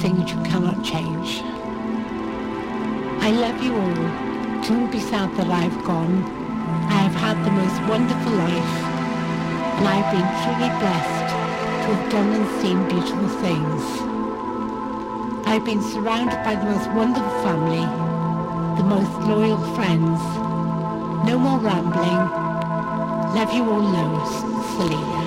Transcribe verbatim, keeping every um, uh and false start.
thing which you cannot change. I love you all. Don't be sad that I've gone. I have had the most wonderful life, and I've been truly blessed to have done and seen beautiful things. I've been surrounded by the most wonderful family, the most loyal friends. No more rambling. Love you all loads, Celia.